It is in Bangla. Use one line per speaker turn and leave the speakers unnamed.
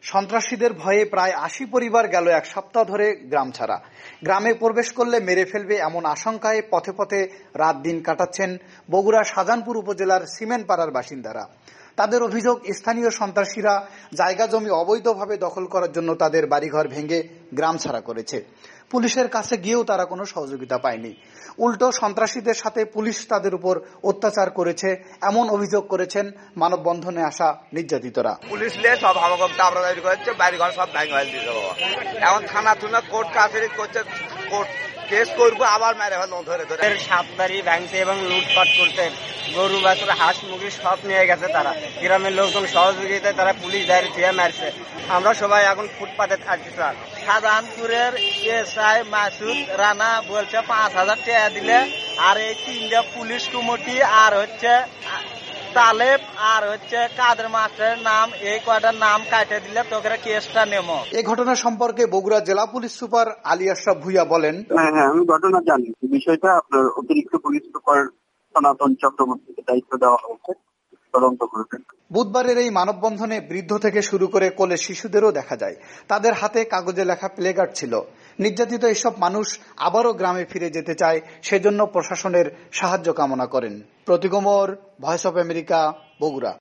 সন্ত্রাসীদের ভয়ে প্রায় ৮০ পরিবার গেল এক সপ্তাহ ধরে গ্রাম ছাড়া। গ্রামে প্রবেশ করলে মেরে ফেলবে এমন আশঙ্কায় পথে পথে রাত দিন কাটাচ্ছেন বগুড়া শাহজাহানপুর উপজেলার সিমেন্টপাড়ার বাসিন্দারা। তাদের অভিযোগ, স্থানীয় সন্ত্রাসীরা জায়গা জমি অবৈধভাবে দখল করার জন্য তাদের বাড়িঘর ভেঙে গ্রাম ছাড়া করেছে। পুলিশের কাছে গিয়েও তারা কোনো সহযোগিতা পায়নি। উল্টো সন্ত্রাসীদের সাথে পুলিশ তাদের উপর অত্যাচার করেছে এমন অভিযোগ করেছেন মানববন্ধনে আসা নির্যাতিতরা।
পুলিশ সব হামাগুড়ি করছে, বাড়িঘর সব ভেঙে দিয়েছে। এখন থানা তুলে কোর্ট কাছারি করছে, কোর্ট কেস করবো, আবার মেরে ফেল ধরে ধরে।
সাপদারি ভাঙছে এবং লুটপাট করতে গরু বাছুর হাঁস মুরগি সব নিয়ে গেছে তারা। গ্রামের লোকজন সহযোগিতায় তারা পুলিশ দাঁড়িয়ে দিয়ে মারছে। আমরা সবাই এখন ফুটপাতে থাকছি। স্যার, শাহজাহানপুরের এসআই মাসুদ রানা বলছে ৫,০০০ টাকা দিলে আর এই ৩টা পুলিশ কমিটি আর হচ্ছে তালেব আর হচ্ছে কাদের মাস্টারের নাম, এই কয়টার নাম কাটে দিলে তোকে কেসটা নেমো।
এই ঘটনা সম্পর্কে বগুড়া জেলা পুলিশ সুপার আলী আশরাফ ভুইয়া বলেন,
হ্যাঁ, আমি ঘটনা জানি। বিষয়টা আপনার অতিরিক্ত পুলিশ সুপার সনাতন চক্রবর্তীকে দায়িত্ব দেওয়া হয়েছে, তদন্ত করবেন।
বুধবারের এই মানববন্ধনে বৃদ্ধ থেকে শুরু করে কোলে শিশুদেরও দেখা যায়। তাদের হাতে কাগজে লেখা প্লেকার্ড ছিল। নির্যাতিত এসব মানুষ আবারও গ্রামে ফিরে যেতে চায়, সেজন্য প্রশাসনের সাহায্য কামনা করেন। Pratik Omar, Voice of America, Bogura.